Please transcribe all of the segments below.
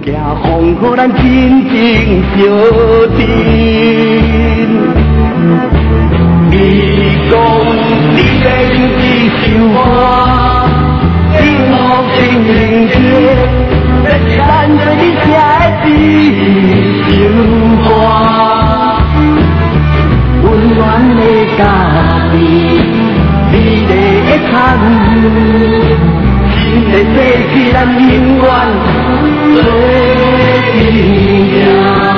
惊风，予咱真正相tin。你讲你的一首歌，幸福情人节，这是咱对你写的一首歌。温暖的家庭，美丽的参与，新的世纪咱永远做阵行。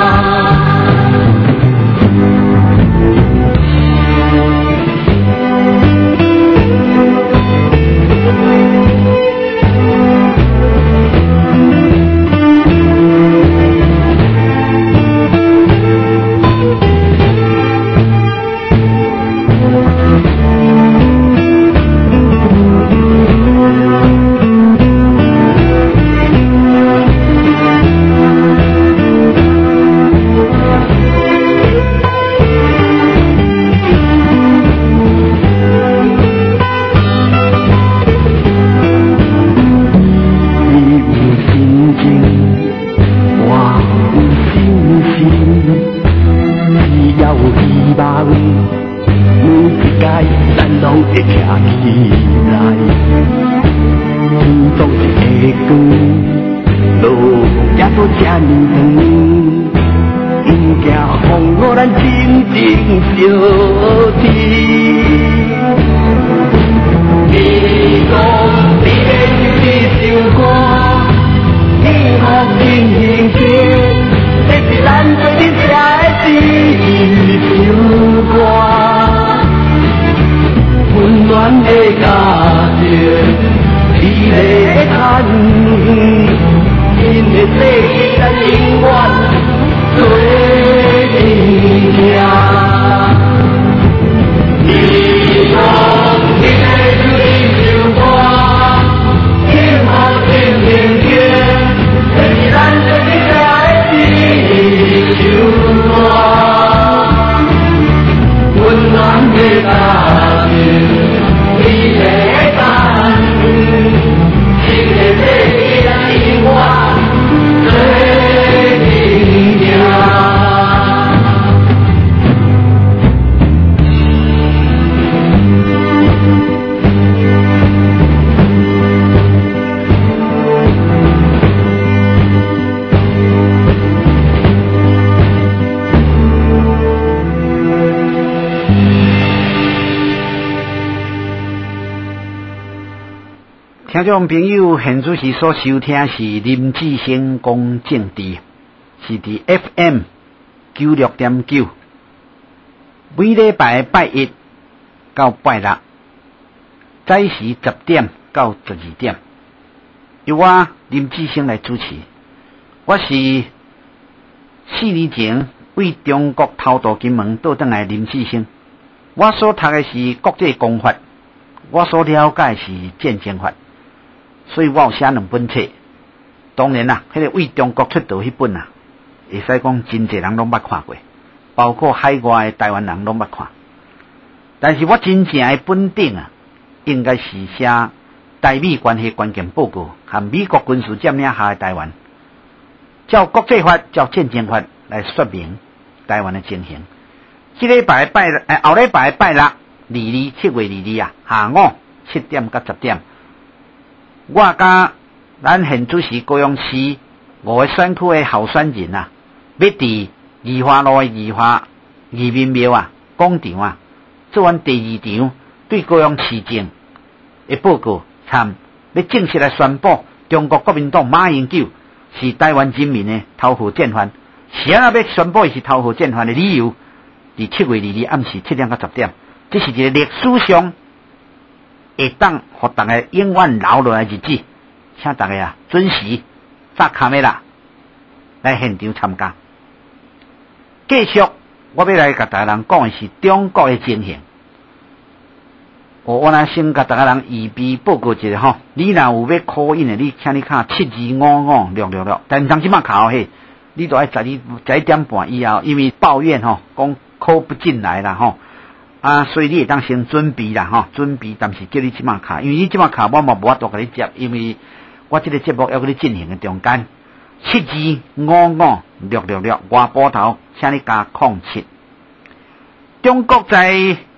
听众朋友，现在是所收听是林志升讲政治，是伫 FM 96.9，每礼拜拜一到拜六，早时10点到12点，由我林志升来主持。我是4年前为中国偷渡金门倒转来林志升，我所读的是国际公法，我所了解的是战争法。所以我有写2本册，当然啦，迄个为中国出道迄本啊，会使讲真侪人拢捌看过，包括海外的台湾人拢捌看。但是我真正的本顶啊，应该是写台美关系关键报告和美国军事占领下的台湾，照国际法、照战争法来说明台湾的情形。后礼拜拜六，7月22啊，下午7点到10点。我甲咱现主是高雄市5个选区的候选人啊，要伫宜华路的宜华移民庙啊广场啊，做完第2场对高雄市政的报告，要正式来宣布中国国民党马英九是台湾人民的头号战犯。是啊，要宣布伊是头号战犯的理由，伫7月22暗时7点到10点，这是一个历史上会当互大家永远留落来日子，请大家准时扎卡梅拉来现场参加。继续，我要来甲大家人讲的是中国的情形。我来先甲大家人预备报告一下吼。你若有要 call in 的，你请你卡72556666，但当即马卡嘿，你都爱11点半以后，因为抱怨吼，讲 call 不进来啦吼。所以你会当先准备啦吼，准备，但是叫你即马卡，因为你即马卡我嘛无法度甲你接，因为我这个节目要甲你进行的中间， 72556666外波头，请你加07。中国在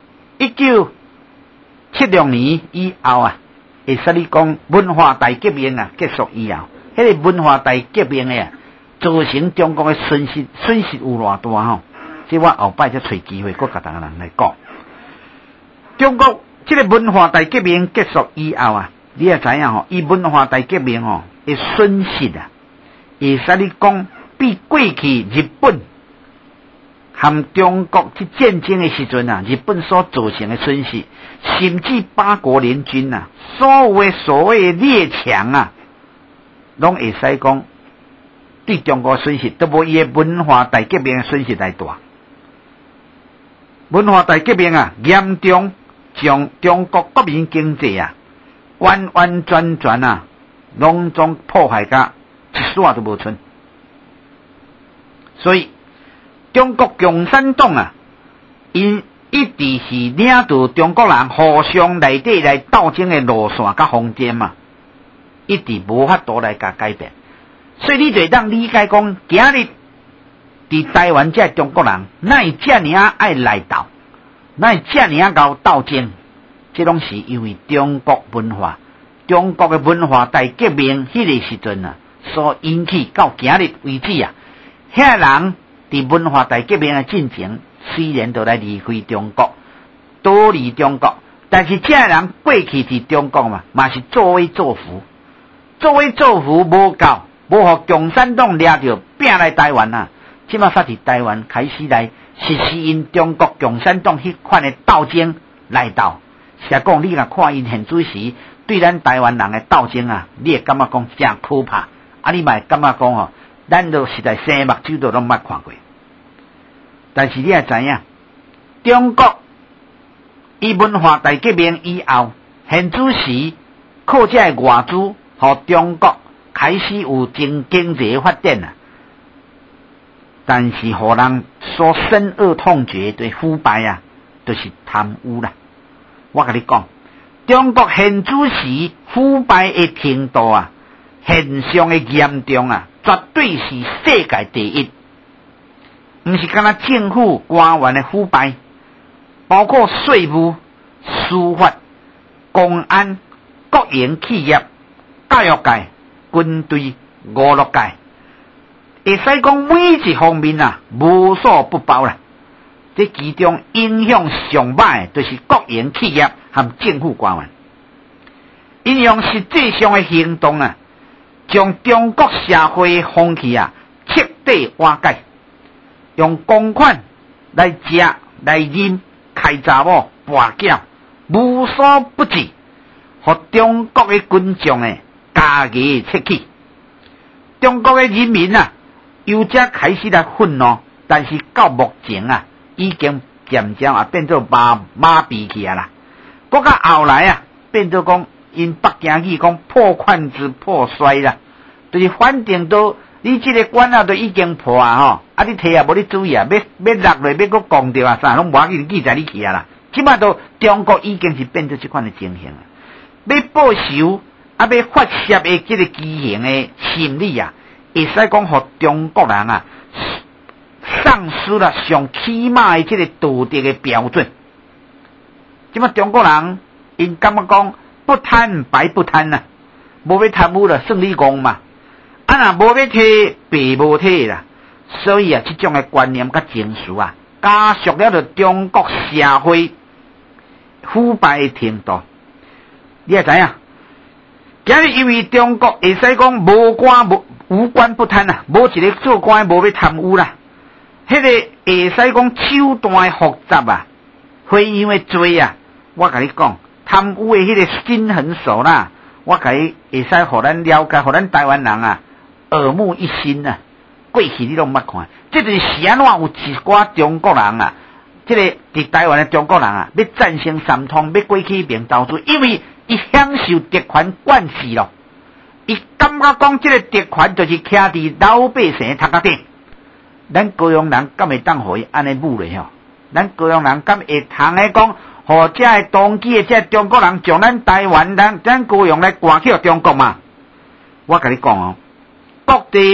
1976年以后啊，会使你讲文化大革命啊结束以后，迄个文化大革命啊，造成中国的损失有偌大吼？即我后摆再找机会，搁甲大家人来讲。中国这个文化大革命结束以后啊，你也知影吼，伊文化大革命吼的损失啊，会使你讲比过去日本和中国去战争的时阵啊，日本所造成的损失，甚至八国联军啊，所谓的列强啊，拢会使讲对中国损失都无伊的文化大革命的损失来大。文化大革命啊，严重将中国国民经济啊，完完全全啊，拢总破坏甲一丝都无剩。所以中国共产党啊，因一直是领导中国人互相内底来斗争的路线甲方针嘛，一直无法度来甲改变。所以你就当理解讲，今日伫台湾这中国人，哪会这么爱来斗，哪会这么搞斗争？这拢是因为中国文化、中国的文化大革命迄个时阵啊，所引起到今日为止啊，遐人伫文化大革命的进程，虽然都来离开中国，躲离中国，但是这人过去伫中国嘛是作威作福，无够，无互共产党抓着拼来台湾啊！即马发伫台湾开始来实施因中国共产党迄款的斗争来斗。实讲你若看因现主时对咱台湾人的斗争啊，你会感觉讲真可怕，啊你嘛会感觉讲吼，咱都实在生目睭都拢捌看过。但是你也知影，中国伊文化大革命以后，现主时靠这外资，互中国开始有经济发展啊。但是互人所深恶痛绝的腐败啊，就是贪污啦。我甲你讲，中国现主时腐败的程度啊，现象的严重啊，绝对是世界第一。毋是干那政府官员的腐败，包括税务、司法、公安、国营企业、教育界、军队、娱乐界，会使讲每一方面啊，无所不包啦。这其中影响上歹就是国营企业和政府官员，因用实际上的行动啊，将中国社会的风气啊彻底瓦解。用公款来食、来饮、开查某、跋筊，无所不至，互中国的群众的家己切气。中国的人民啊，由这开始来愤怒，但是到目前啊，已经渐渐啊变做麻痹去啊啦。搁到后来啊，变做讲因北京语讲破罐子破摔啦，就是反正都。你这个管啊都已经破啊吼，啊你摕啊无你注意啊，要落落要搁讲着啊啥，拢无要紧，记在你去啊啦。即摆都中国已经是变做这款的情形啊，要报仇啊，要发泄的这个畸形的心理啊，会使讲互中国人啊丧失了上起码的这个道德的标准。即摆中国人因感觉讲不贪白不贪啊，无要贪污了，算你戆嘛。啊，若无要摕，白无摕啦，所以啊，这种的观念甲情绪啊，加速了着中国社会腐败的程度。你也知影，今日因为中国会使讲无官不贪啊，无一个做官无要贪污啦，迄个会使讲手段复杂啊，非常的多啊。我甲你讲，贪污的迄个心狠手辣，我甲你会使互咱了解，互咱台湾人啊。耳目一新啊！过去你拢捌看，这就是安怎有一寡中国人啊，这个伫台湾的中国人啊，要战胜三通，要过去面投资，因为伊享受特权惯势咯。伊感觉讲这个特权就是徛伫老百姓头壳顶，咱高雄人敢会当互伊安尼侮辱吼？咱高雄人敢会通来讲，互这个当机的这中国人将咱台湾咱高雄来赶去中国嘛？我甲你讲哦。各地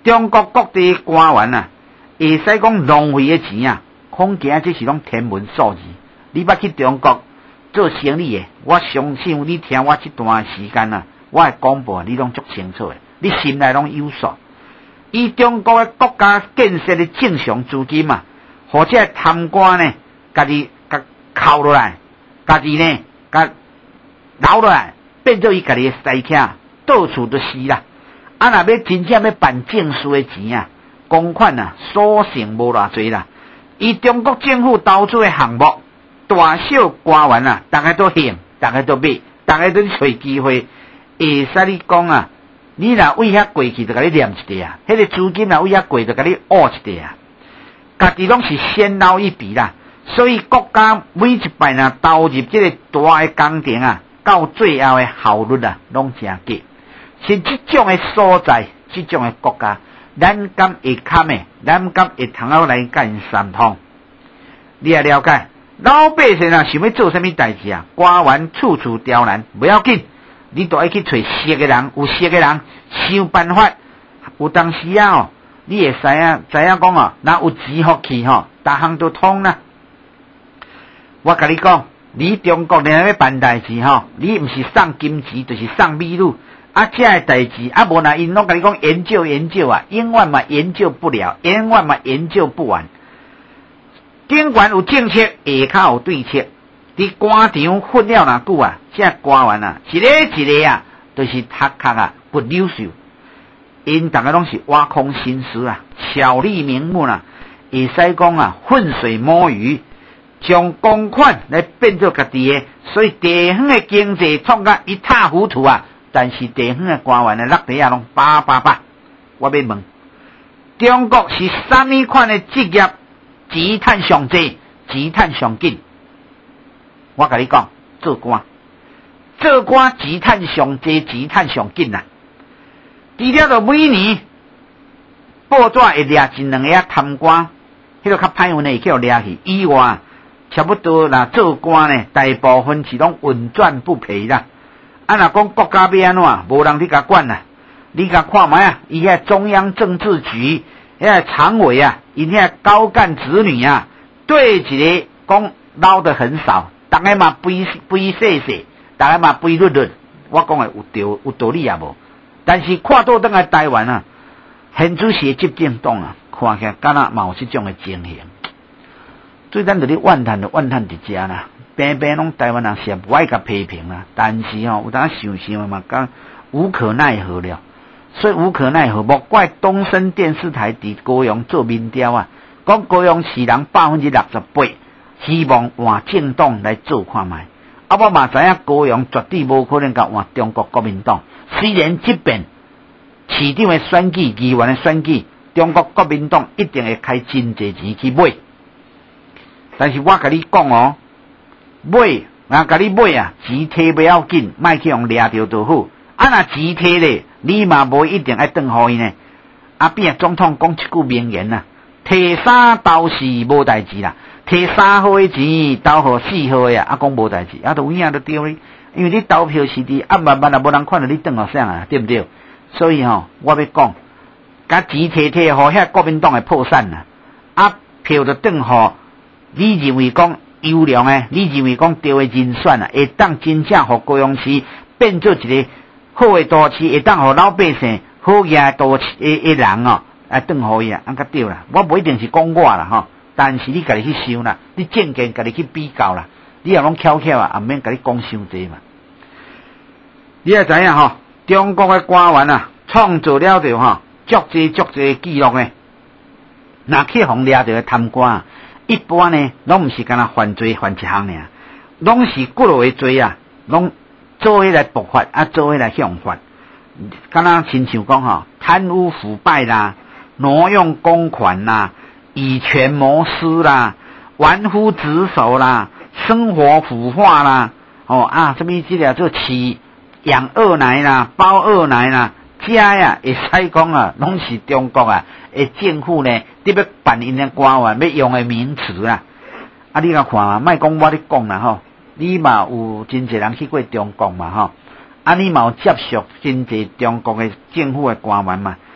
中国各地官员啊，会使讲浪费的钱啊，恐惊这是拢天文数字。你捌去中国做生意的，我相信你听我这段时间啊，我的广播你拢足清楚的，你心内拢有数。以中国的国家建设的正常资金啊，或者贪官呢，家己扣落来，家己呢，留落来，变做伊家己的私客，到处都是啦。啊，若要真正要办正事的钱啊，公款啊，所剩无偌济啦。以中国政府投资的项目，大小官员啊，大家都兴，大家都买，大家都找机会，会使你讲啊，你若为遐过去，就甲你念一下啊，迄个资金若为遐过，就甲你挖一下啊。家己拢是先捞一笔啦，所以国家每一摆若投入这个大的工程啊，到最后的效率啊，拢真低。是这种的所在，这种的国家，咱敢会堪的，咱敢会通好来甲因三通。你也了解，老百姓啊，想要做什么代志啊？官员处处刁难，不要紧，你都要去找熟的人，有熟的人想办法。有当时啊，你会知影讲哦，若有钱福气吼，逐项都通啦。我甲你讲，你中国人要办代志吼，你毋是送金钱，就是送美女。啊，这个代志啊，无那因拢甲你讲研究啊，永远嘛研究不了，永远嘛研究不完。尽管有政策，下骹有对策。伫官场混了偌久啊，这官员啊，一个啊，都是读壳啊不优秀。因大家拢是挖空心思啊，巧立名目啊，会使讲啊浑水摸鱼，将公款来变做家己的，所以地方的经济创甲一塌糊涂啊。但是地方的官员的落地啊，拢叭。我要问，中国是啥物款的职业钱赚上济，钱赚上紧？我甲你讲，做官钱赚上济，钱赚上紧啊！除了就每年报纸会掠一两个贪官，迄个较歹运的去互掠去。以外，差不多啦，做官呢，大部分是拢稳赚不赔啦。啊，若讲国家要安怎，无人去甲管啦。你甲看卖啊，伊遐中央政治局遐常委啊，伊遐高干子女啊，对一个讲捞得很少，大家嘛肥细，大家嘛肥律，我讲的有道理也无。但是看到等来台湾啊，现主席执政党啊，看起来敢若嘛有这种的情形。所以咱就咧怨叹伫遮啦。平拢台湾人是不爱甲批评啦，但是有当想嘛，讲无可奈何了。所以无可奈何，莫怪东森电视台伫高雄做民调啊，讲高雄市人68%希望换政党来做看卖。啊，我嘛知影高雄绝对无可能甲换中国国民党。虽然即便市长的选举、议员的选举，中国国民党一定会开真济钱去买。但是我甲你讲哦。买，甲你买啊，钱摕不要紧，莫去用掠着就好。啊，若钱摕咧，你嘛无一定爱转互伊呢。啊，变总统讲一句名言啊，摕3斗4无代志啦，摕3号的钱投互4号的啊，讲无代志，啊，就有影就对哩。因为你投票是伫暗慢也无人看到你转互啥啊，对不对？所以吼，我要讲，甲钱摕互遐国民党的破产啦，啊，票就转互你认为讲。优良诶，你认为讲对诶人选啊，会当真正互高雄市变做一个好诶都市，会当互老百姓好个都市诶人哦，啊，转互伊啊，安甲对啦。我不一定是讲我啦吼，但是你家己去想啦，你正经家己去比较啦，你也拢巧啊，也免家己讲伤济嘛。你也知影吼，中国诶官员啊，创造了着吼足济记录诶，若去互掠着贪官啊。一般呢，拢毋是干那犯罪犯一项尔，拢是几落个罪啊，拢做起来驳法啊，做起来向法。干那亲像讲吼，贪污腐败啦，挪用公款啦，以权谋私啦，玩忽职守啦，生活腐化啦，什么这个做养二奶啦，包二奶啦。这呀，会使讲啊，拢是中国啊，政府呢，你要办因的官员要用的名词啦。啊，你甲看嘛，莫讲我咧讲啦吼，你嘛有真侪人去过中国嘛吼，啊，你嘛有接触真侪中国的政府的官员嘛，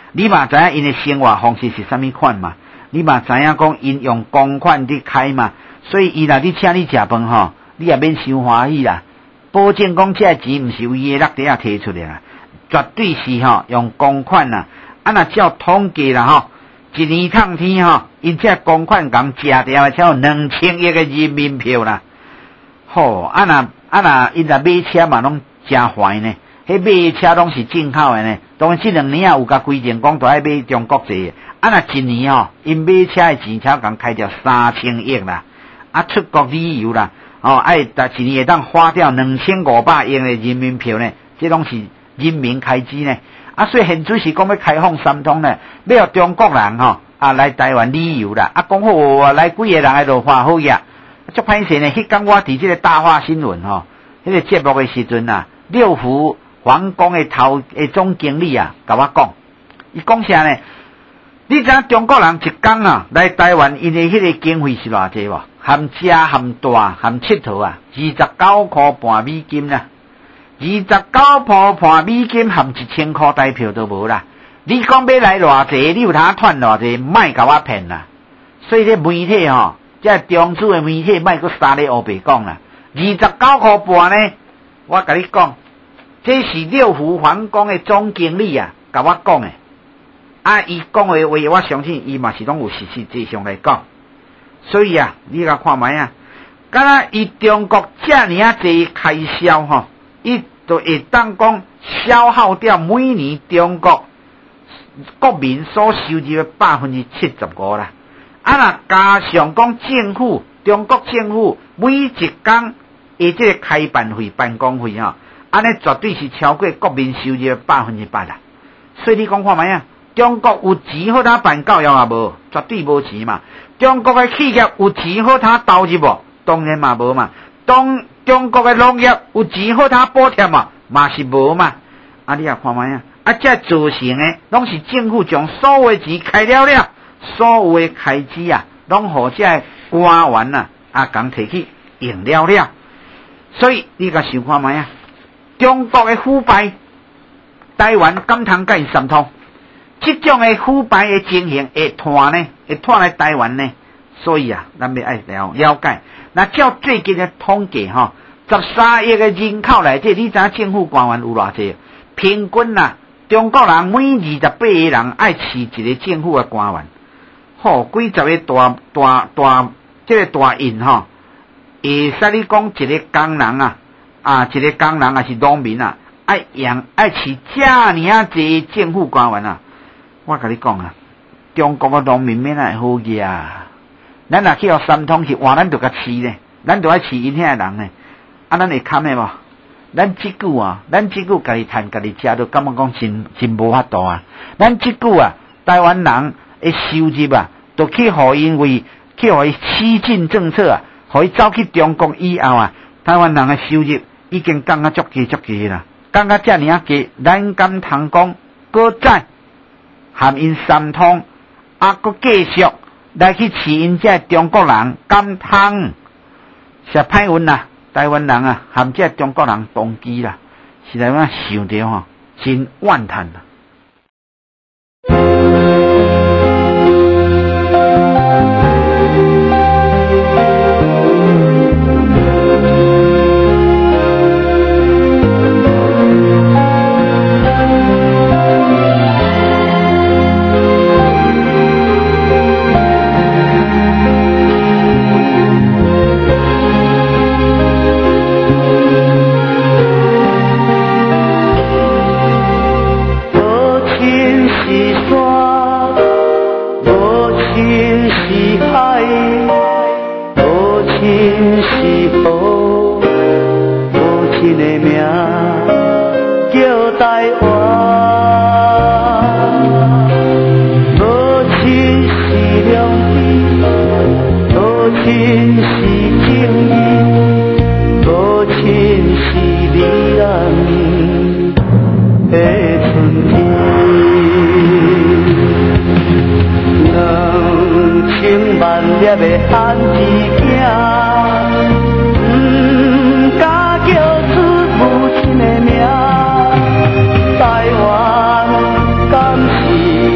你嘛知影因的生活方式是啥物款嘛？你嘛知影讲因用公款伫开嘛？所以伊若伫请你食饭吼，你也免伤欢喜啦。保证讲这钱毋是为伊落地下摕出来啦，绝对是吼用公款啦。啊，若照统计啦吼，一年趟天吼，因这公款共食掉的超2000亿的人民票啦。吼，啊若因若买车嘛拢真坏呢。迄买车拢是进口的呢，当然这2年有甲规定讲，都爱买中国制的。啊，若一年吼，因买车的钱超共开掉3000亿啦。啊，出国旅游啦，一年会当花掉2500亿的人民票呢，这拢是人民开支呢。啊，所以现在是讲要开放三通呢，要互中国人来台湾旅游啦。啊，讲好来几个人喺度花好呀，足歹势呢。迄天我伫这个大话新闻迄个节目的时阵啊，六福皇宫的总经理啊，甲我讲，伊讲啥呢？你知影中国人一天来台湾，因的迄个经费是偌济无？含食含住含佚佗啊，29块半美金啦，29块半美金含1000块台票都无啦。你讲要来偌济，你有通赚偌济，莫甲我骗啦。所以这媒体这中资的媒体莫阁三咧黑白讲啦。29块半呢，我甲你讲，这是六福皇宫的总经理啊，甲我讲的。啊，伊讲的话，我相信伊嘛是拢有事实迹象来讲。所以啊，你甲看卖啊，敢若伊中国遮尔啊济开销伊就会当讲消耗掉每年中国国民所收入的75%啦。啊，若加上讲政府，中国政府每一工这个开办费、办公费安尼绝对是超过国民收入的8%啦。所以你讲看卖啊，中国有钱好他办教育也无，绝对无钱嘛。中国的企业有钱好他投入无？当然嘛无嘛。中国的农业有钱好他补贴嘛？嘛是无嘛。啊，你也看卖啊，这造成的拢是政府将所有的钱开了，所有的开支啊，拢互这官员共摕去用了。所以你甲想看卖啊，中国的腐败，台湾敢通甲伊三通？这种的腐败的情形会拖来台湾呢，所以咱要爱了解。那照最近的统计13亿的人口内底，你知影政府官员有偌济？平均中国人每28个人爱饲一个政府的官员。几十个这个大印会使你讲一个工人一个工人是农民爱饲遮尔啊济政府官员我甲你讲中国的农民免会好个咱若去互三通去换，咱就甲饲呢，咱就爱饲因遐人呢，咱会堪的无？咱即久家己趁家己食，都感觉讲真无法度咱即久台湾人的收入都去互因为去互伊西进政策互伊走去中国以后台湾人的收入已经降啊足低啦，降啊遮尔低，咱敢通讲搁再含因三通搁继续来去饲因这中国人，敢通是歹运啦。台湾人含这中国人同期啦，实在想着真怨叹啦。 台湾敢是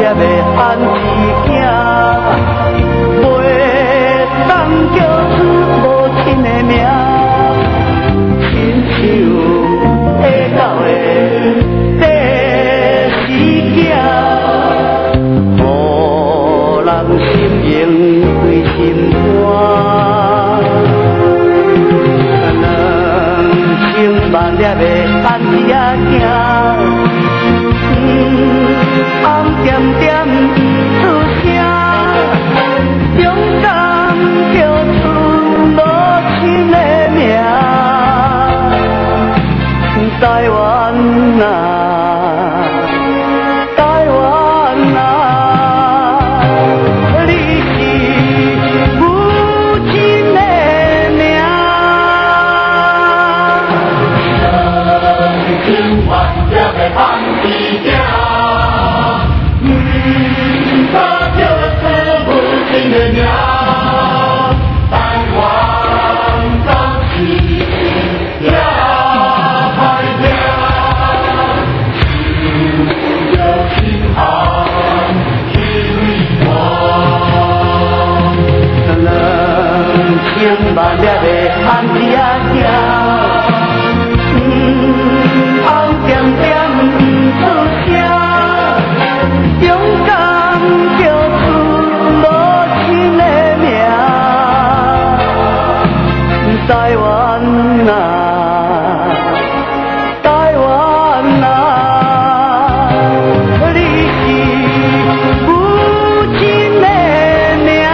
的番薯仔，袂当叫出母亲的名，亲像下到的第四囝，予人心硬对心肝。2,000万粒的番薯仔红点点不出声，勇敢叫出母亲的名，台湾啊，台湾啊，你是母亲的名。2,000万粒的番薯仔。2,000万粒的番薯仔，红点点不出声，勇敢叫出母亲的名，台湾啊，台湾啊，你是母亲的名。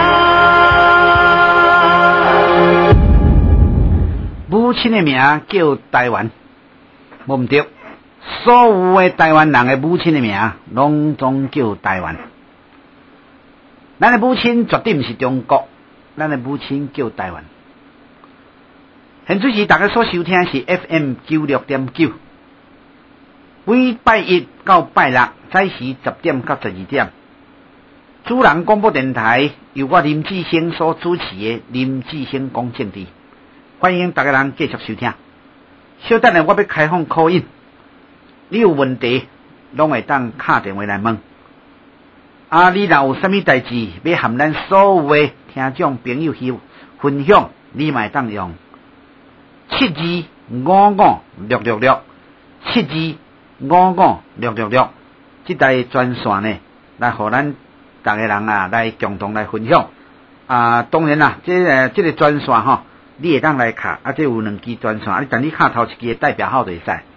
母亲的名叫台湾，无毋对。所有的台湾人的母亲的名，拢总叫台湾。咱的母亲绝对毋是中国，咱的母亲叫台湾。现在是大家所收听是 FM 96.9，每拜一到拜六早时10点到12点，主人广播电台由我林志兴所主持的林志兴讲政治。欢迎大家人继续收听。稍等下我要开放call in，你有问题拢会当打电话来问。你若有啥物代志要和咱所有的听众朋友去分享，你嘛会当用72556667255666这台专线呢，来和咱大家人来共同来分享。当然啦，这个专线吼。你会当来卡，这有2支专线，但你卡头一支的代表号就会使。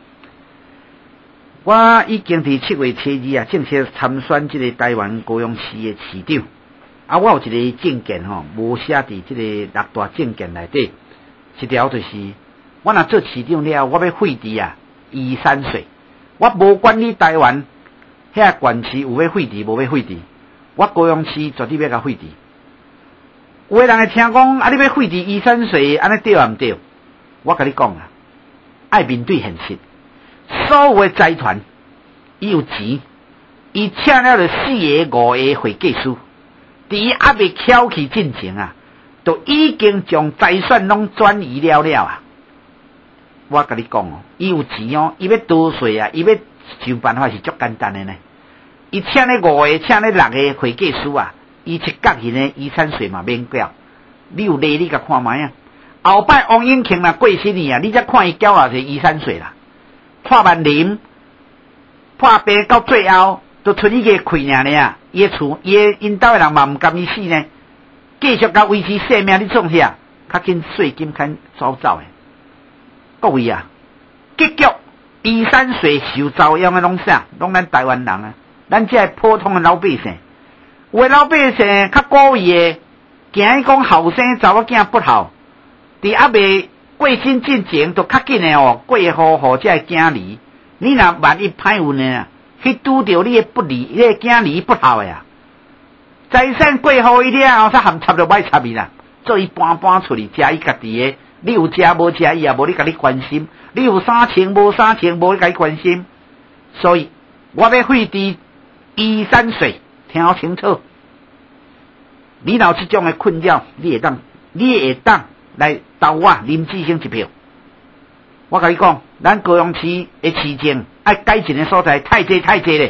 我已经伫7月初2正式参选这个台湾高雄市的市长。我有一个政见无写伫这个6大政见内底，一条就是我若做市长了，我要废除移山税。我无管你台湾遐县市有要废除无要废除，我高雄市绝对要甲废除。有的人会听讲，你要废除移山税，安尼对啊毋对？我甲你讲爱面对现实。所有的财团，伊有钱，伊请了4个5个会计师，伫伊还未翘起进前就已经将财产拢转移了我甲你讲伊有钱伊要逃税伊要想办法是足简单的呢。伊请了5个，请了6个会计师伊一角钱呢，移山税嘛免缴。你有例你甲看卖后摆王永庆若过身去你才看伊缴偌济移山税啦。破万林破病到最后，都剩伊个气尔伊个厝，因兜的人嘛毋甘伊死呢，继续甲维持生命，你创啥？较紧税金较走的。各位结局移山税受遭殃的拢啥？拢咱台湾人咱这普通的老百姓。有的老百姓较故意的，惊伊讲后生查某囝不好，伫还未过身之前，就较紧的过户互这个囝儿。你若万一歹运呢，去拄着你的不利，你的囝儿不好的财产过户伊了后，才含插就歹插伊啦，做伊搬出去，食伊家己的。你有食无食伊也无你甲你关心，你有啥穿无啥穿无你甲你关心。所以我要废除移山税。听好清楚，你若有这种的困扰，你会当来投我林志兴一票。我甲你讲，咱高雄市的市政爱改进的所在太济咧，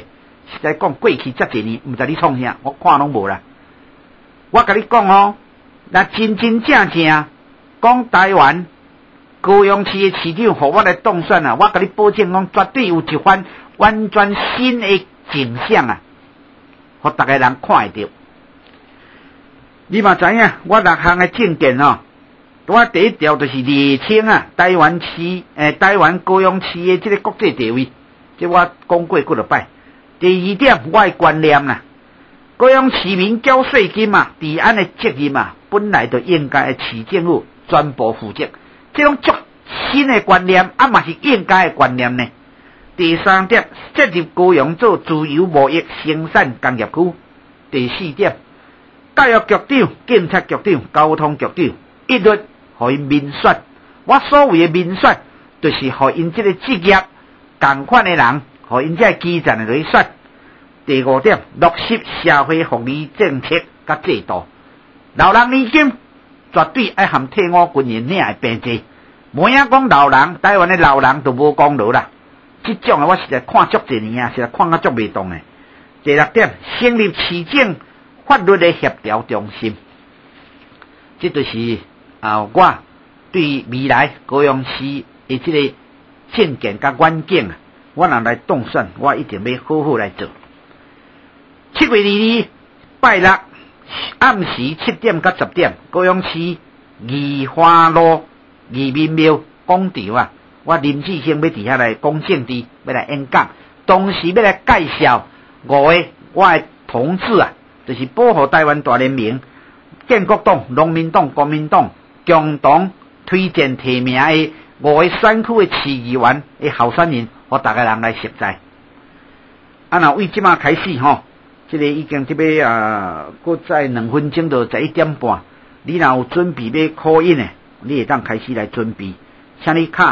实在讲过去遮侪年，毋知你创啥，我看拢无啦。我甲你讲哦，那真正讲台湾高雄市的市长，互我来当选啊，我甲你保证讲，绝对有一番完全新的景象啊，互大家人看会到。你嘛知影，我6项的政见哦，我第一条就是厘清啊，台湾高雄市的这个国际地位，这我讲过几落摆。第二点，我的观念啦，高雄市民缴税金嘛，治安的责任嘛，本来就应该市政府全部负责。这种足新的观念，嘛是应该的观念呢。第三点，设立高雄做自由贸易生产工业区。第四点，教育局长、检察局长、交通局长一律互因民选。我所谓的民选，就是互因这个职业同款的人，互因这基层的来选。第五点，落实社会福利政策甲制度。老人年金绝对爱含退伍军人领的病济。无影讲老人，台湾的老人都无功劳啦。这种我实在看足侪年啊，实在看甲足袂动的。第六点，成立市政法律的协调中心。这就是我对未来高雄市的这个政见甲远景啊，我若来当选，我一定要好好来做。7月22日拜六暗时7点到10点，高雄市宜花路宜民庙广场啊，我林志兴要伫遐来讲政治，要来演讲，同时要来介绍5个我的同志啊，就是保护台湾大联盟、建国党、农民党、国民党共同推荐提名的5个选区的市议员的候选人，互大家人来熟知。那为即马开始吼。这个已经这边搁再2分钟就11点半。你若有准备要call in的，你会当开始来准备。请你卡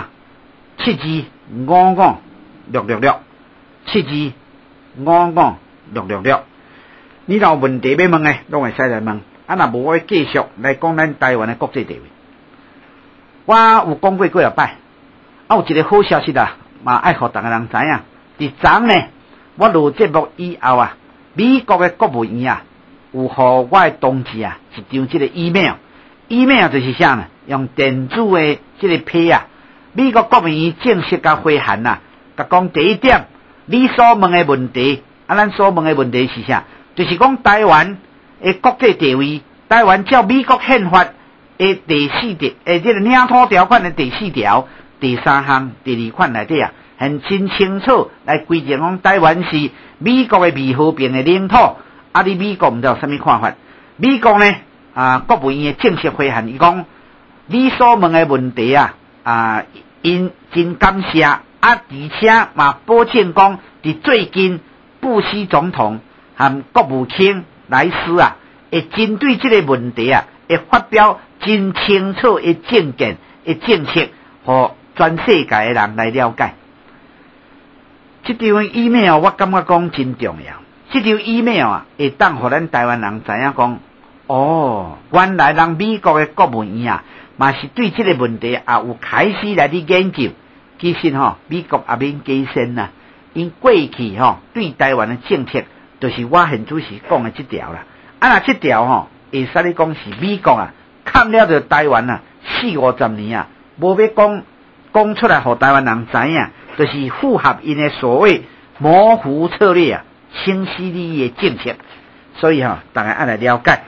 7255666，7255666。你若有问题要问的，拢会使来问。若无我继续来讲咱台湾的国际地位。我有讲过几落摆，有一个好消息啦，嘛爱互大家人知影。伫昨呢，我录节目以后啊。美国的国务院啊，有互我的同志啊一张这个 email 就是啥呢？用电子的这个批啊，美国国务院正式甲回函啊，甲讲第一点，你所问的问题，咱所问的问题是啥？就是讲台湾的国际地位，台湾照美国宪法的第4条，这个领土条款的第4条、第3项、第2款内底啊。很真清楚来规定讲，台湾是美国的未和平的领土。你美国唔知有啥物看法？美国呢国务院的正式回函，伊讲你所问的问题因真感谢而且嘛保证讲，伫最近布希总统和国务卿莱斯会针对这个问题会发表真清楚的政见的政策，互全世界的人来了解。这张 email 我感觉讲真重要。这张 email 会当互咱台湾人知影讲，原来人美国的国务院嘛是对这个问题有开始来去研究。其实美国也免假先啦，因过去对台湾的政策，就是我现主席讲的这条啦。那这条会使你讲是美国看了着台湾40-50年无要讲出来，互台湾人知影。就是符合因的所谓模糊策略清晰利益的政策，所以大家爱来了解。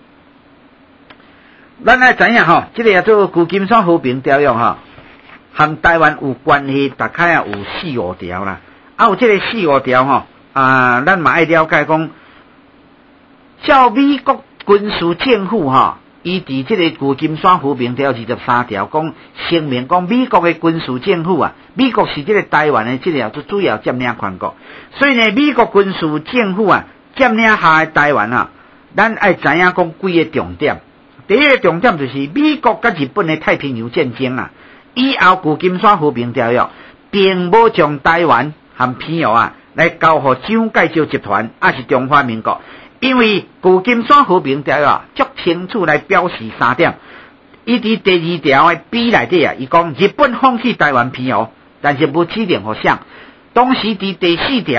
咱爱知影这个叫做旧金山和平条约和台湾有关系，大概有4-5条啦。有这个4-5条咱嘛爱了解讲，照美国军事政府伊伫这个旧金山和平条23条讲声明讲，美国的军事政府美国是这个台湾的这个主要占领权国，所以呢，美国军事政府占领下的台湾咱爱知影讲几个重点。第一个重点就是美国甲日本的太平洋战争以后旧金山和平条约并无将台湾和澎湖来交互蒋介石集团是中华民国。因为旧金山和平条约足清楚来表示3点，伊伫第2条的 B 内底伊讲日本放弃台湾澎湖，但是无指定互啥。同时伫第4条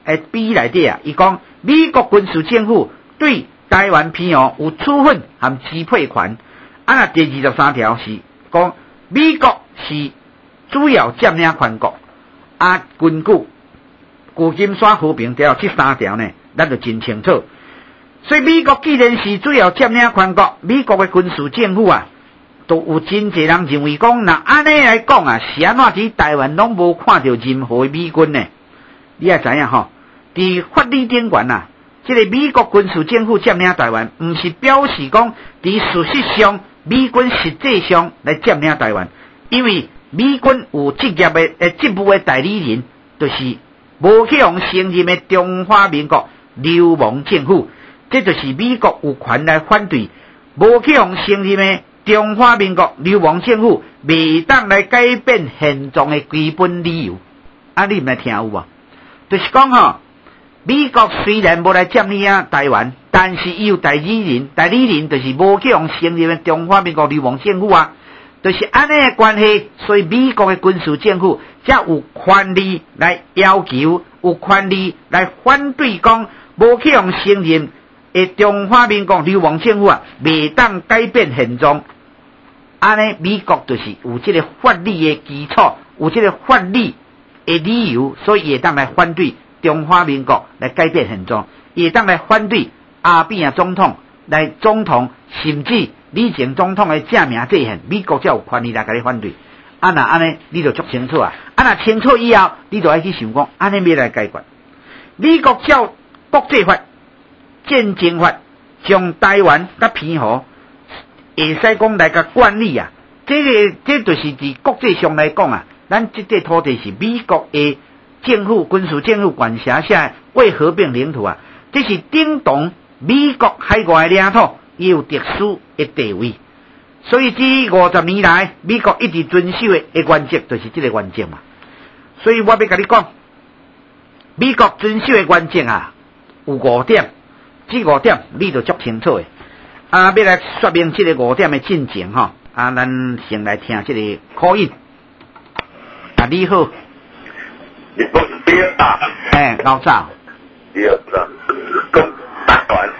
B 内底啊，伊讲美国军事政府对台湾偏航有处分和支配权。那第23条是讲美国是主要占领权国。根据旧金山和平条这3条呢，咱就真清楚。所以美国既然是主要占领权国，美国的军事政府啊，都有真侪人认为讲，那安尼来讲啊，是安怎伫台湾拢无看到任何的美军呢？你也知影吼，伫法理顶悬啊，这个美国军事政府占领台湾，唔是表示讲伫事实上美军实际上来占领台湾，因为美军有职务的代理人，就是无去用承认的中华民国流亡政府，这就是美国有权来反对无去用承认的中华民国流亡政府未当来改变现状的基本理由。你唔来听有无？就是讲吼，美国虽然无来占领台湾，但是伊有代理人就是无去用承认的中华民国流亡政府啊。就是安尼的关系，所以美国的军事政府才有权利来要求，有权利来反对讲无去用承认的中华民国流亡政府啊，未当改变现状。安尼美国就是有这个法理的基础，有这个法理的理由，所以会当来反对中华民国来改变现状，会当来反对阿扁啊总统甚至李前总统的正名制宪，美国才有权利来甲你反对。那安尼你就足清楚啊！那清楚以后，你就爱去想讲，安尼要来解决。美国照国际法、战争法，将台湾甲偏航，会使讲来甲管理啊。这就是伫国际上来讲啊，咱这块土地是美国的政府、军事政府管辖下未合并领土啊，这是等同美国海外的领土。也有特殊的地位，所以这50年来，美国一直遵守的原则就是这个原则嘛。所以我要跟你讲，美国遵守的原则啊，有5点，这5点你就足清楚的。要来说明这个5点的进程哈。咱先来听这个口音。你好。 你讲对啊。 老早。 对啊，讲大团。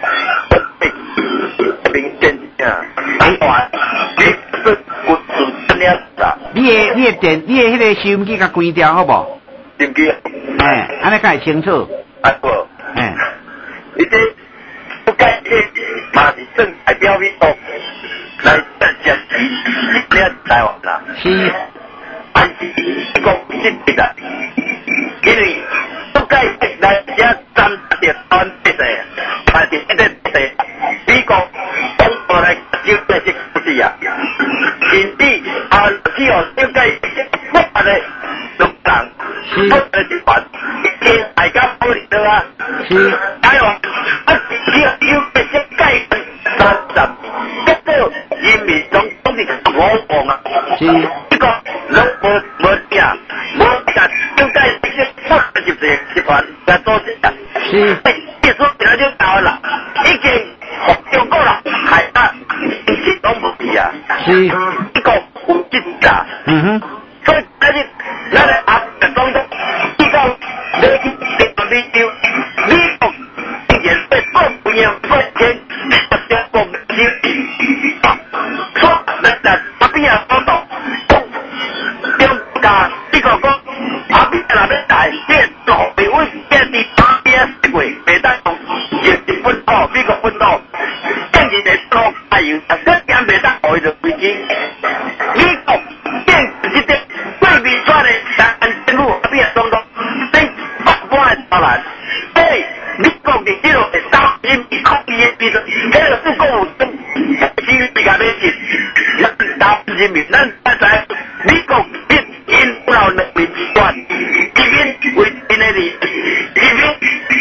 你的迄个收音机甲关掉好无？ 收音机。 安尼才会清楚。 好。你这不该嘛是正代表美国来战争，你台湾啦。 是。 但是美国这边啦，因为不该来遮占着台湾地势，但是现在美国通来就这些故事啊，甚至只有了解不法的农人，不法的集团，大家不理的啊。 是。 台湾只有这些改变30，这个人民总统的我讲啊。 是。 这个拢无听，无听，就该这些不法的集团来做事啊。 是。 别说别人就台了，已经中国了，海大，一都无去啊。 是。 这个有劲啊。所以咱的阿总统，这个你去美国，美国竟然被不要赚钱，中国经济啊，说咱阿边啊总统，中家这个讲阿边那边大变做美国变的阿边会被当日本哦，美国分哦，竟然在说哎呦，这样被当爱着飞机，美国变这个对比出来的政府阿边总统，真不管当然，美国的这种三人民抗议的比赛，这个不够真，是比较没劲，三人民咱在美国因不老人民管，这边为因的利，这边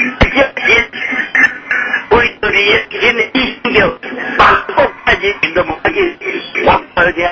为着利因的意就把国家人民都没去，我而且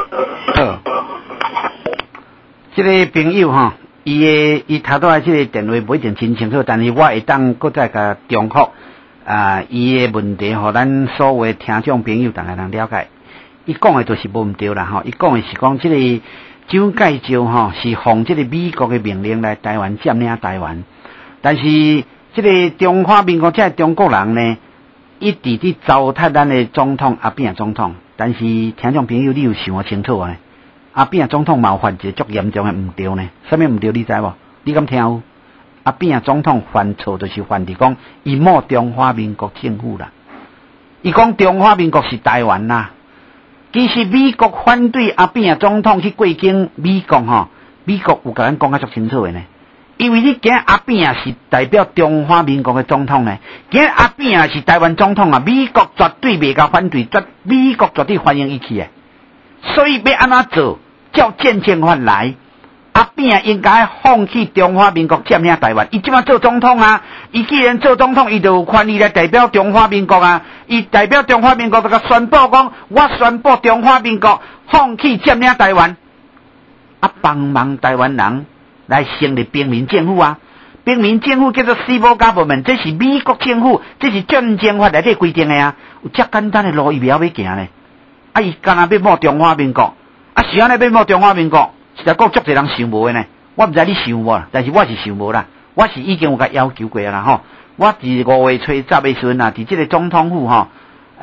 这个朋友哈，伊头拄仔这个电话不一定真清楚，但是我会当搁再甲重复伊的问题，互咱所有的听众朋友大家能了解。伊讲的就是无毋对啦吼，伊讲的是讲这个蒋介石吼是奉这个美国的命令来台湾占领台湾， 但是这个中华民国这中国人呢，一直在糟蹋咱的总统阿扁总统。但是听众朋友，你有想清楚呢？阿扁总统冒犯一个足严重的唔对呢？什么唔对？你知无？你敢听有？阿扁总统犯错就是犯伫讲，伊抹中华民国政府啦。伊讲中华民国是台湾啦。其实美国反对阿扁总统去过境美国吼，美国有甲咱讲啊足清楚的呢。因为你今阿扁是代表中华民国的总统呢，今阿扁是台湾总统啊，美国绝对袂甲反对，美国绝对欢迎伊去的。所以要安怎做？照渐渐法来，阿扁应该放弃中华民国占领台湾。伊即马做总统啊，伊既然做总统，伊就有权利来代表中华民国啊。伊代表中华民国，就甲宣布讲，我宣布中华民国放弃占领台湾，啊，帮忙台湾人来成立平民政府啊。平民政府叫做 civil government， 这是美国政府，这是战争法内底规定的啊。有遮简单的路，伊袂晓要行呢。啊，伊干那要抹中华民国。啊，是安尼要抹中华民国，实在讲足侪人想无的呢。我毋知你想无啦，但是我是想无啦。我是已经有甲要求过啦吼。我伫5月初10的时阵啊，伫即个总统府吼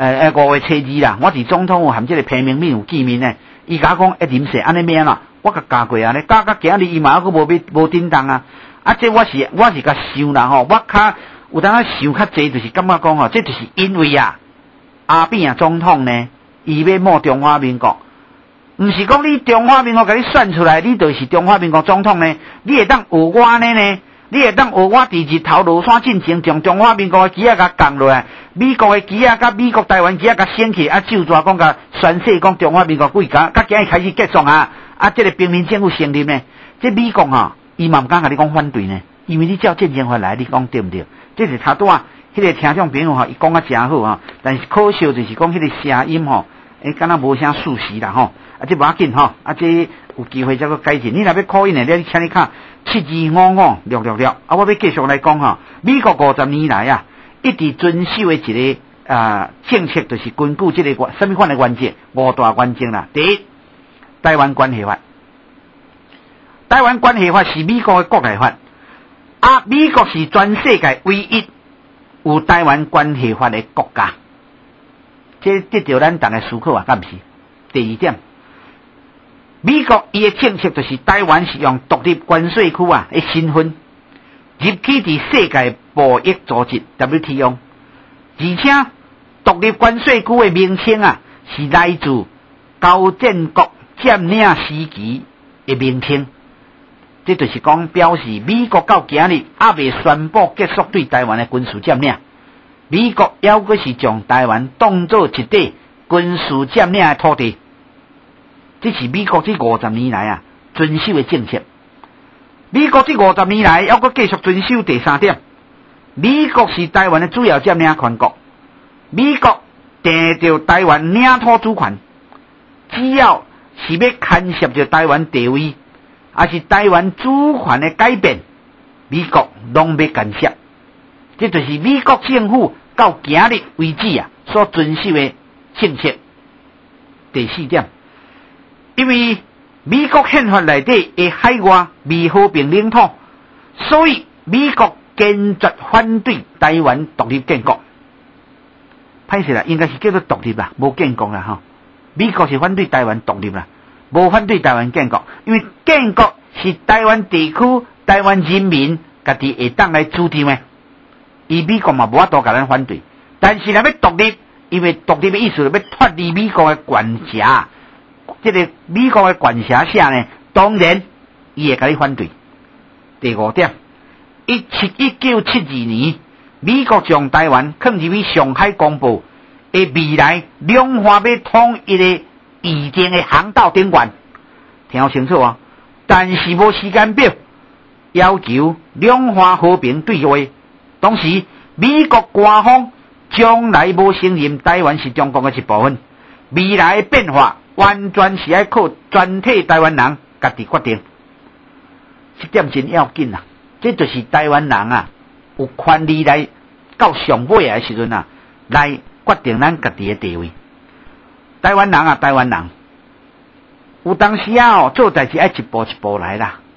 ，5月初2啦，我伫总统府含即个彭明敏有见面呢。伊甲我讲临时安尼咩啦？我甲教过啊，咧教今日伊嘛还佫无叮当啊。啊，这我是甲想啦吼，我较有当想较济，就是感觉讲吼，这就是因为啊，阿扁总统呢，伊要抹中华民国。唔是讲你中华民国甲你选出来，你就是中华民国总统呢？你会当学我呢？你会当学我伫日头落山进前，将中华民国的旗甲降落来，美国的旗甲美国台湾旗甲升起，啊，就抓讲甲宣誓讲中华民国贵甲今日开始结束啊！啊，这个平民政府成立呢？这美国啊，伊嘛唔敢甲你讲反对呢，因为你照战争法来，你讲对唔对？这是差多啊！迄个听众朋友吼，伊讲啊真好啊，但是可惜就是讲迄个声音吼，敢若无啥熟悉啦吼。啊，这无要紧吼，啊，这有机会再个改进。你若要考印的，你请你看72556666。啊，我要继续来讲吼，美国50年来啊，一直遵守的一个政策，就是根据这个什么款的原则？5大原则啦。第一，台湾关系法。台湾关系法是美国的国内法，啊，美国是全世界唯一有台湾关系法的国家。这得着咱大家思考啊，敢不是？第二点。美国伊的政策就是台湾是用独立关税区啊的身份入去伫世界贸易组织 WTO， 而且独立关税区的名称啊是来自高建国占领时期的名称，这就是讲表示美国到今日还未宣布结束对台湾的军事占领，美国还阁是将台湾当作一块军事占领的土地。这是美国这50年来啊遵守的政策。美国这50年来还阁继续遵守第三点，美国是台湾的主要占领权国，美国定着台湾领土主权，只要是要干涉着台湾地位，还是台湾主权的改变，美国拢要干涉。这就是美国政府到今日为止啊所遵守的政策。第四点。因为美国宪法内底的海外未和平领土，所以美国坚决反对台湾独立建国。歹势啦，应该是叫做独立啦，无建国啦吼。美国是反对台湾独立啦，无反对台湾建国，因为建国是台湾地区台湾人民家己会当来主张的，伊美国嘛无法度甲咱反对。但是若要独立，因为独立的意思要脱离美国的管辖。这个美国的管辖下呢，当然伊会甲你反对。第五点，1972年，美国将台湾放入去上海公报的未来两岸要统一的预定的航道顶端，听清楚啊！但是无时间表，要求两岸和平对话。同时，美国官方将来无承认台湾是中国的一部分，未来的变化。完全是要靠全体台湾人家己决定，这点真要紧啊！这就是台湾人啊，有权利来到上尾的时阵啊，来决定咱家己的地位。台湾人啊，台湾人有当时啊，做代志爱一步一步来啦。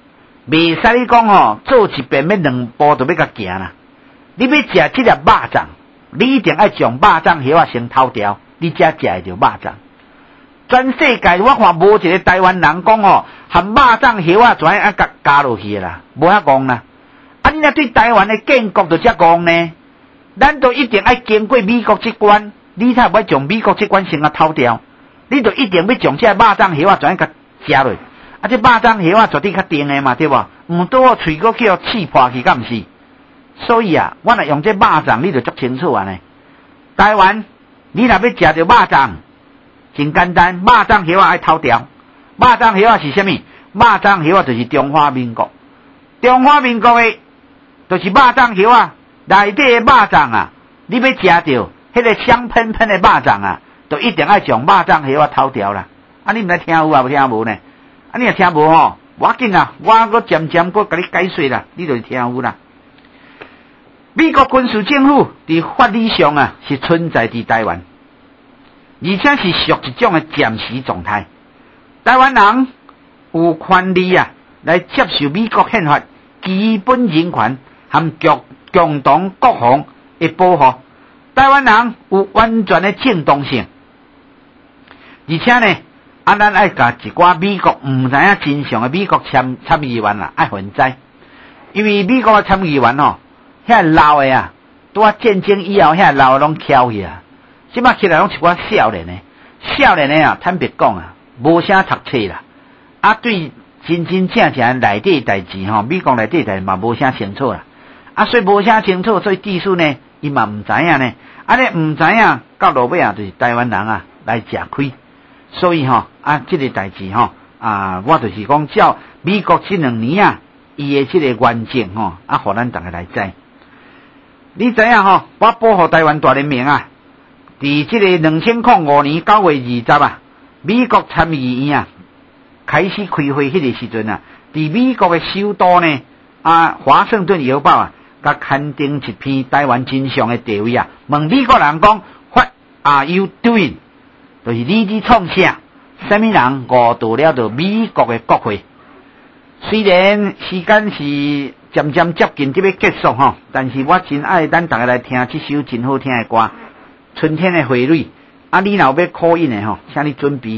袂使你讲吼，做一遍要两步就要甲行啦。你要食这粒肉粽，你一定要将肉粽叶仔先偷掉，你才食会着肉粽。全世界我看无一个台湾人讲吼，含肉粽叶仔全啊加落去啦，无遐讲啦。啊，你若对台湾的建国就遮讲呢？咱都一定要经过美国这关，你才要将美国这关先啊偷掉，你就一定要将这肉粽叶仔全甲食落。啊，这肉粽叶仔绝对较甜的嘛，对无？毋倒我喙骨叫刺破去，敢毋是？所以啊，我若用这肉粽，你就足清楚啊呢。台湾，你若要食着肉粽，真简单，肉粽叶仔爱偷掉。肉粽叶仔是啥物？肉粽叶仔就是中华民国。中华民国的，就是肉粽叶仔内底的肉粽啊，你要食着迄个香喷喷的肉粽啊，就一定要将肉粽叶仔偷掉啦。啊，你毋知听有啊，无听无呢？啊，你若听无吼，无要紧啦，我搁渐渐搁甲你解说啦，你就听有啦。美国军事政府伫法理上啊是存在伫台湾，而且是属一种的暂时状态。台湾人有权利啊来接受美国宪法基本人权和共同国防的保护。台湾人有完全的正当性，而且呢，咱爱甲一寡美国唔知影真相的美国参议员啦，爱分知，因为美国的参议员哦。遐老的啊，拄啊战争以后，遐老的拢翘去啊。即摆起来拢一寡少年的啊，坦白讲啊，无啥读册啦。啊，对真正内底代志吼，美国内底代志嘛无啥清楚啦。啊，所以无啥清楚，所以技术呢，伊嘛毋知影呢。啊，你毋知影，到落尾啊，就是台湾人啊来食亏。所以吼，啊，即个代志吼，啊，我就是讲照美国这2年啊，伊的即个原则吼，啊，互咱大家来知。你知影吼？我保护台湾大人民啊！伫即个2005年9月20啊，美国参议院啊开始开会迄个时阵啊，伫美国的首都呢华盛顿邮报啊，甲刊登一篇台湾真相的地位啊，问美国人讲 What are you doing？ 就是你伫创啥？什么人误导了到美国的国会？虽然时间是渐渐接近这要结束吼，但是我真爱咱大家来听这首真好听的歌《春天的花蕊》。啊，你若要 call in 的吼，请你准备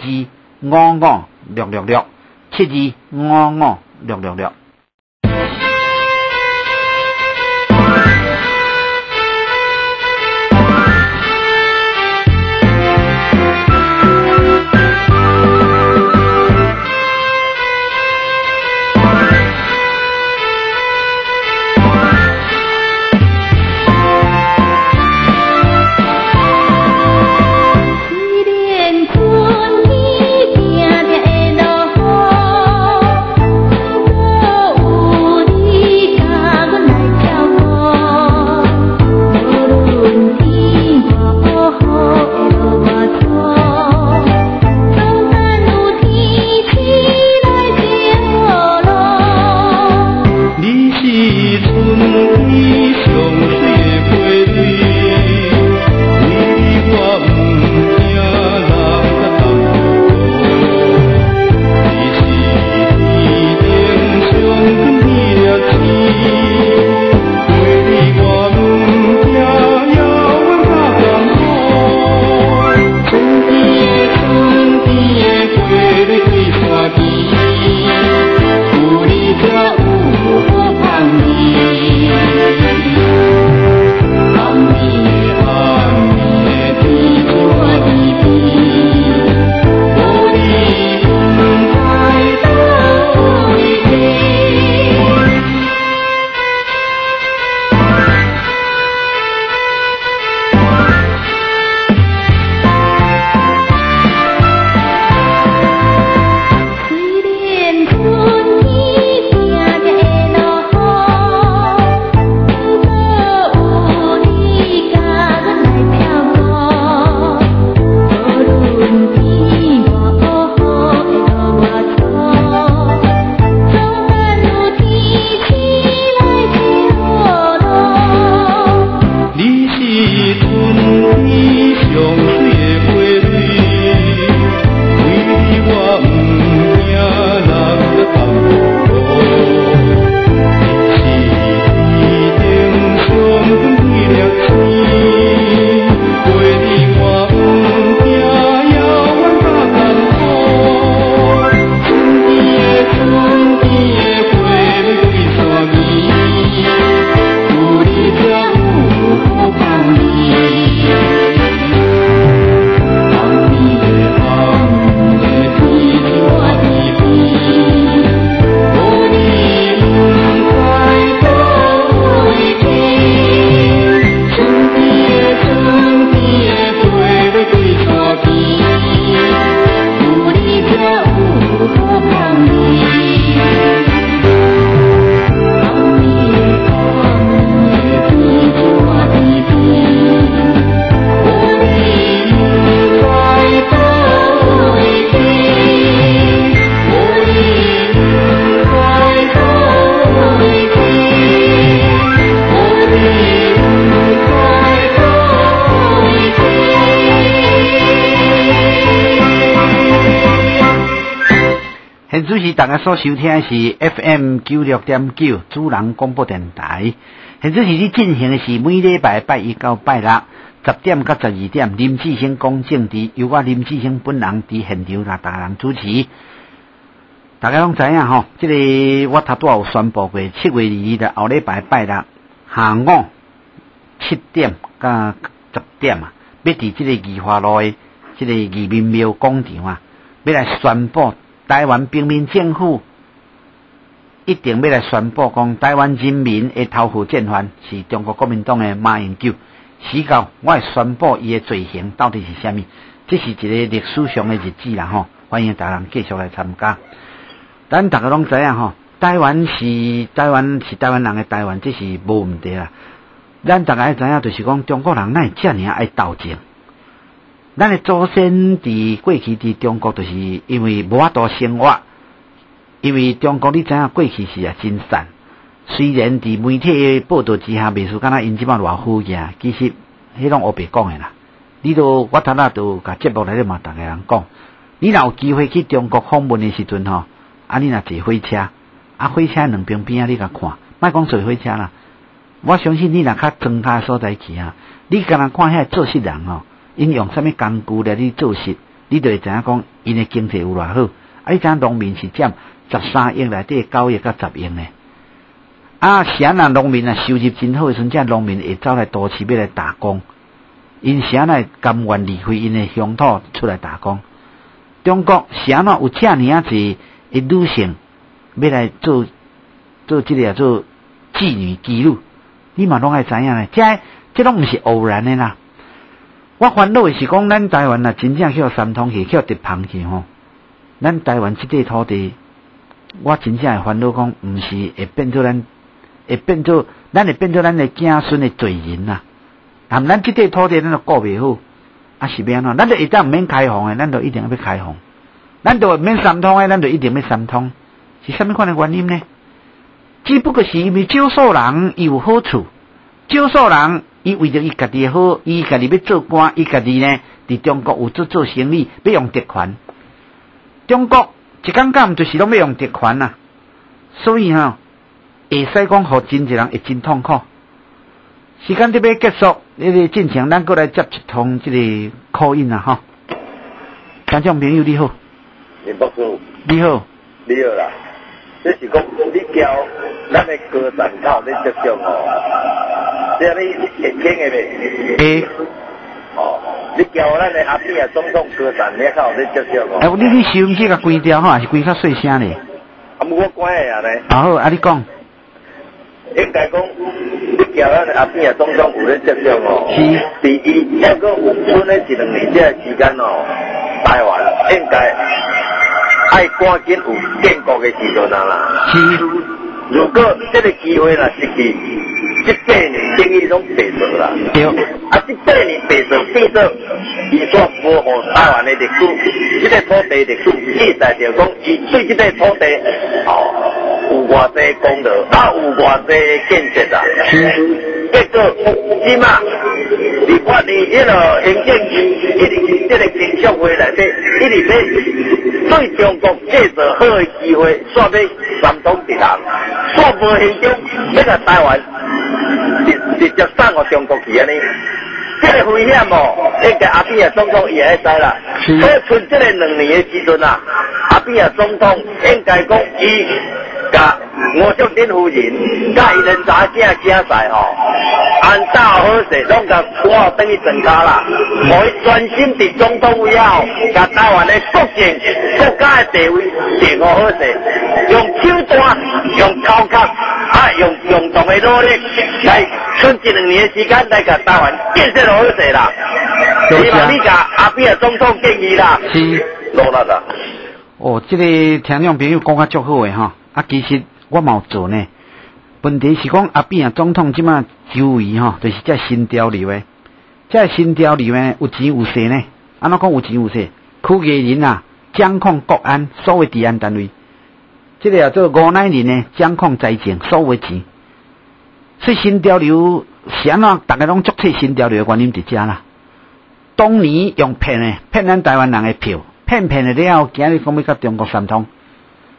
725566，725566。 春天主持大家所收听的是 FM 96.9主人广播电台。现主持你进行的是每礼拜拜一到拜六10点到12点，林志兴讲政治，由我林志兴本人伫现场甲大家人主持。大家拢知影吼，这个我头拄有宣布过，7月2日的后礼拜拜六下午7点到10点啊，要伫这个宜华路的这个宜民庙广场啊，要来宣布台湾平民政府一定要来宣布讲，台湾人民的头号战犯是中国国民党的马英九。时到我会宣布伊的罪行到底是啥物？这是一个历史上的日子啦吼，欢迎大家继续来参加。咱大家拢知影吼，台湾是台湾人的台湾，这是无问题啦。咱大家知影，就是讲中国人哪会遮尔爱斗争？咱的祖先伫过去伫中国，就是因为无法度生活，因为中国你知影过去是真散。虽然伫媒体的报道之下，袂输敢若因即摆偌好呀，其实迄种黑白讲的啦。你都我头仔都甲节目内底嘛，逐个人讲，你若有机会去中国访问的时阵吼，你若坐火车，火车两边边你甲看，莫讲坐火车啦。我相信你若较庄脚所在去啊，你敢若看遐做事人吼，因用啥物工具来你做事，你就会知影讲因的经济有偌好。你知影农民是占13亿内底9亿到10亿呢。谁若农民收入真好的时阵，这农民会走来都市要来打工，因谁若甘愿离开因的乡土出来打工。中国谁若有遮尔济的女性要来做这个做妓女妓女，你嘛拢爱知影咧，这拢毋是偶然的啦。我烦恼的是讲，咱台湾真正去三通去，去直螃去吼，咱台湾这块土地，我真正会烦恼讲，毋是会变做咱会变做咱的子孙的罪人呐。咱这块土地咱都顾袂好，是要安怎？咱就一旦毋免开放的，咱就一定要开放；咱就免三通的，咱就一定要三通。是啥物款的原因呢？只不过是因为少数人伊有好处，少数人伊为着伊家己好，伊家己要做官，伊家己呢伫中国有做生意，要用特权。中国一讲讲就是拢要用特权呐，所以会使讲，互真侪人会真痛苦。时间都要结束，进程咱过来接一通这个call in啊吼。观众朋友你好， 林博士你好， 你好啦。这是讲你交咱的歌站口咧接触这你会听的咧？ 会。 你交咱的阿扁总统歌站咧口咧接触你收音机甲关掉吼，还是关较细声咧？ 我关的啊咧。 好，你讲。 应该讲，你交咱阿扁总统有咧接触是。 第一，要讲有剩的1-2年这时间台湾应该爱赶紧有建国的时阵啦。 是。 如果这个机会啦失去，这8年等于拢白做啦。 对。 这8年白做变做，伊所保护台湾的历史，这个土地历史记载着讲，伊对这个土地有偌济功劳，有偌济建设啊。结果即马，你看你迄个行政区，一直这个经商会内底，一直要对中国制造好的机会，煞要三通一行，煞无形中要甲台湾直接送互中国去安尼。这个危险应该阿扁总统也会知啦。所以剩这个2年的时阵啊，阿扁总统应该讲伊甲吴淑珍夫人，甲伊连查囝婿安大好势，拢甲我等于全家啦，互伊专心伫总统位后，甲台湾的国政、国家的地位定好好势，用手段、用头壳用同的努力来剩1-2年的时间来甲台湾建设好势啦。希望你甲阿扁总统建议啦， 是努力啦。 这个听众朋友讲较足好诶吼，其实我嘛有做呢。问题是讲阿扁总统即马周围吼，就是这新潮流诶，这新潮流呢有钱有势呢。安怎讲有钱有势？区议员啊，掌控国安，所谓治安单位，这个叫做5乃人呢，掌控财政，所谓钱。所以新潮流是安怎？大家拢足替新潮流的原因伫遮啦。当年用骗咱台湾人的票，骗了后，今日讲要甲中国三通。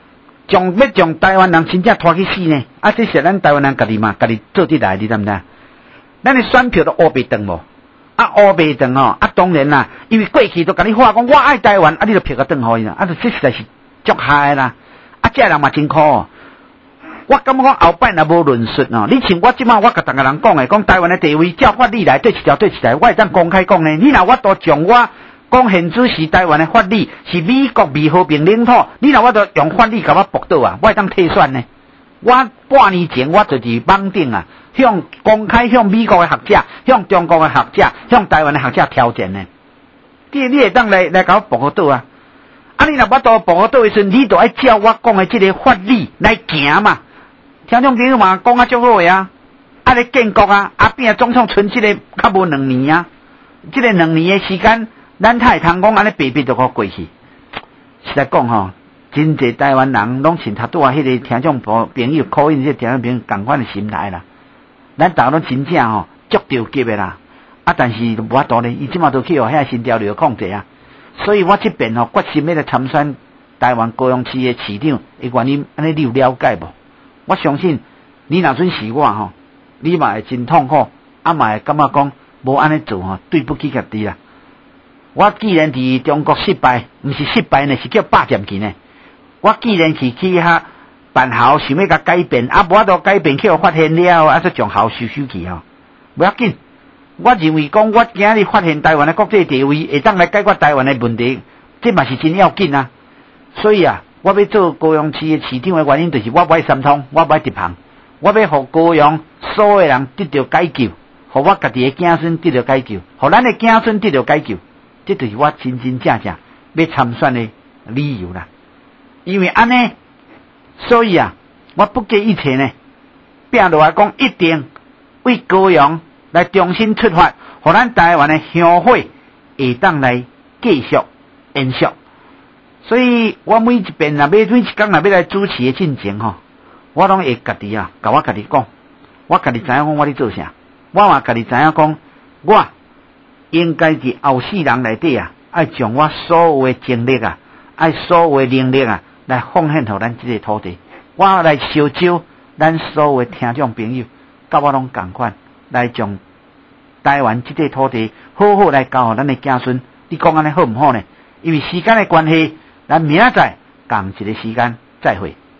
要将台湾人真正拖去死呢？啊，这是咱台湾人家己嘛，家己做得来，你知唔知？咱的选票都乌白长无？啊，乌白长哦！啊，当然啦，因为过去都甲你话讲，我爱台湾，啊，你就票个转互伊啦，啊，这实在是足害啦！啊，这人嘛真苦哦。我感觉讲后摆若无论述哦，你像我即摆我甲逐个人讲诶，讲台湾的地位照法律来对一条，我会当公开讲呢。你若我都将我讲现主是台湾的法律是美国未和平领土，你若我都用法律甲我驳倒啊，我会当退选呢。我半年前我就是网顶啊，公开向美国的学者、向中国的学者、向台湾的学者挑战呢。你会当来甲我驳倒啊？啊，你若我都驳倒的时阵，你就爱照我讲的这个法律来行嘛。听众朋友嘛，讲啊足好呀！啊，咧建国啊，阿扁总统剩即个较无2年啊，即个2年的时间，咱太通讲安尼白白就过去。实在讲吼，真侪台湾人拢像他拄啊，迄个听众朋友考验，即个听众朋友共款的心态啦。咱大家拢真正吼足着急的啦，啊，但是无法度咧，伊即马都去互遐新条例控制啊。所以我即边吼决心要来参选台湾高雄市的市长的原因，安尼你有了解无？我相信你若准是我吼，你嘛会真痛苦，啊嘛会感觉讲无安尼做吼，对不起家己啦。我既然伫中国失败，毋是失败呢，是叫霸占去呢。我既然是去遐办校，想要甲改变，啊无法度改变，去互发现了，啊则将校收去吼，不要紧。我认为讲，我今日发现台湾的国际地位，会当来解决台湾的问题，这嘛是真要紧啊。所以啊，我要做高雄市的市长的原因，就是我不爱三通，我不爱直行，我要互高雄所有人得到解救，互我家己的子孙得到解救，互咱的子孙得到解救，这就是我真正要参选的理由啦。因为安尼，所以啊，我不计一切呢，拼落来讲，一定为高雄来重新出发，互咱台湾的乡会会当来继续延续。所以我每一遍每一天若要来主持的进前吼，我拢会家己啊，甲我家己讲，我家己知影讲我咧做啥，我嘛家己知影讲，我应该伫后世人内底啊，爱将我所有的精力啊，爱所有的能力啊，来奉献互咱这个土地。我来烧招咱所有的听众朋友，甲我拢共款，来将台湾这个土地好好来交互咱的子孙。你讲安尼好唔好呢？因为时间的关系，咱明仔载同一个时间再会。